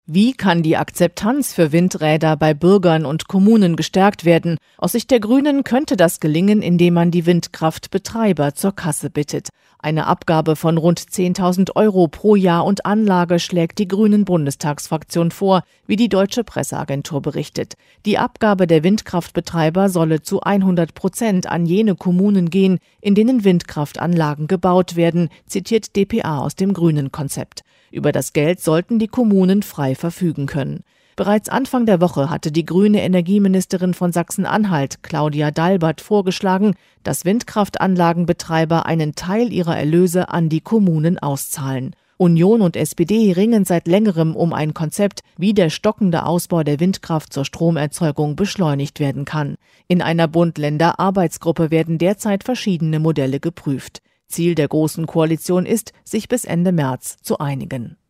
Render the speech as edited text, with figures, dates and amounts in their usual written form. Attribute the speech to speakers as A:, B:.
A: Wie kann die Akzeptanz für Windräder bei Bürgern und Kommunen gestärkt werden? Aus Sicht der Grünen könnte das gelingen, indem man die Windkraftbetreiber zur Kasse bittet. Eine Abgabe von rund 10.000 € pro Jahr und Anlage schlägt die Grünen-Bundestagsfraktion vor, wie die Deutsche Presseagentur berichtet. Die Abgabe der Windkraftbetreiber solle zu 100% an jene Kommunen gehen, in denen Windkraftanlagen gebaut werden, zitiert dpa aus dem Grünen-Konzept. Über das Geld sollten die Kommunen frei verfügen können. Bereits Anfang der Woche hatte die grüne Energieministerin von Sachsen-Anhalt, Claudia Dalbert, vorgeschlagen, dass Windkraftanlagenbetreiber einen Teil ihrer Erlöse an die Kommunen auszahlen. Union und SPD ringen seit längerem um ein Konzept, wie der stockende Ausbau der Windkraft zur Stromerzeugung beschleunigt werden kann. In einer Bund-Länder-Arbeitsgruppe werden derzeit verschiedene Modelle geprüft. Ziel der Großen Koalition ist, sich bis Ende März zu einigen.